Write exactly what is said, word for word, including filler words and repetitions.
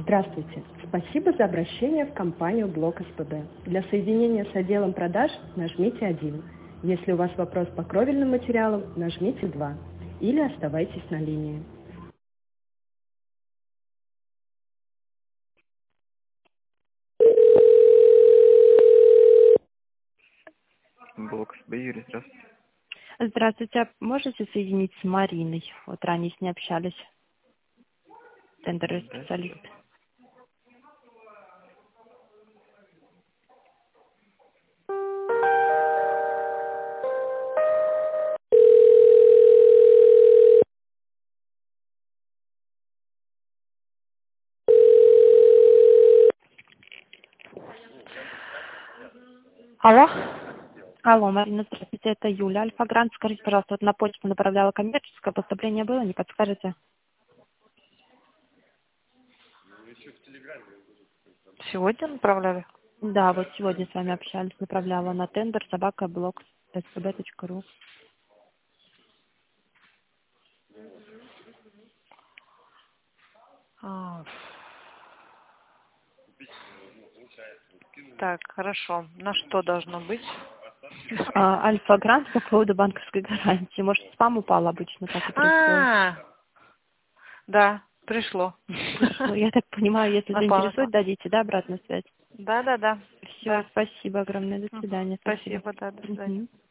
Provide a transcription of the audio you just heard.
Здравствуйте. Спасибо за обращение в компанию Блок СПБ. Для соединения с отделом продаж нажмите один. Если у вас вопрос по кровельным материалам, нажмите два. Или оставайтесь на линии. Блок СБ, Юрий, здравствуйте. Здравствуйте. А можете соединить с Мариной? Вот ранее с ней общались. Тендерный Да, специалист. Алло? Алло, Марина, здравствуйте. Это Юля, Альфа-Грант. Скажите, пожалуйста, вот на почту направляла коммерческое поступление было, не подскажете? Сегодня направляли? Да, вот сегодня с вами общались, направляла на тендер собака блок спб точка ру. А. Так, хорошо. На что должно быть? А, Альфа-Грант по поводу банковской гарантии. Может, спам упал обычно, так и происходит. А, да, пришло. Пришло. Я так понимаю, если Напала. заинтересует, дадите, да, обратную связь? Да, да, да. Все, Да. спасибо огромное. До свидания. Спасибо, да, до свидания. Мгм.